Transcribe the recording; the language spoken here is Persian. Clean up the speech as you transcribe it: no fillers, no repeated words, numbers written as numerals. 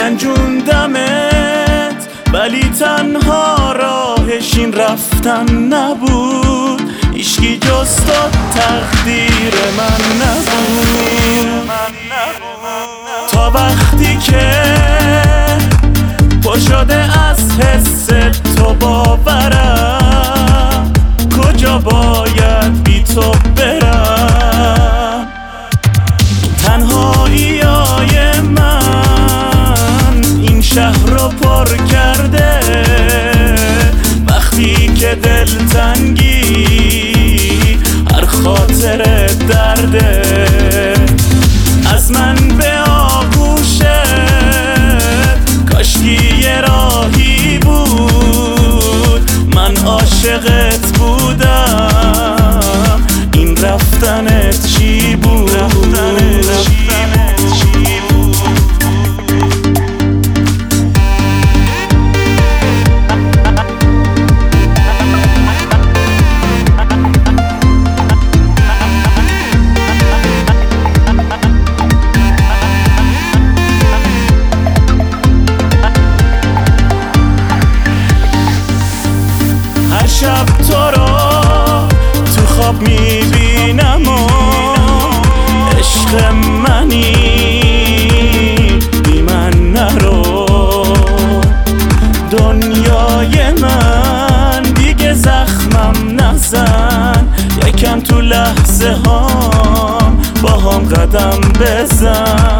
رنجوندمت، ولی تنها راهش این رفتن نبود. هیچکی جز تو تقدیر من نبود. تا وقتی که پر شده از حس تو باورم، کجا باید بی تو برم؟ تنهایی‌های من این شهر رو پر کرده، وقتی که دلتنگی هر خاطر درده. از من به آغوشت کاشکی یه راهی بود، من عاشقت بودم، این رفتنت چی بود؟ شب تو رو تو خواب میبینم و عشق منی بی من نرو. دنیای من دیگه زخمم نزن، یکم تو لحظه هام با هم قدم بزن.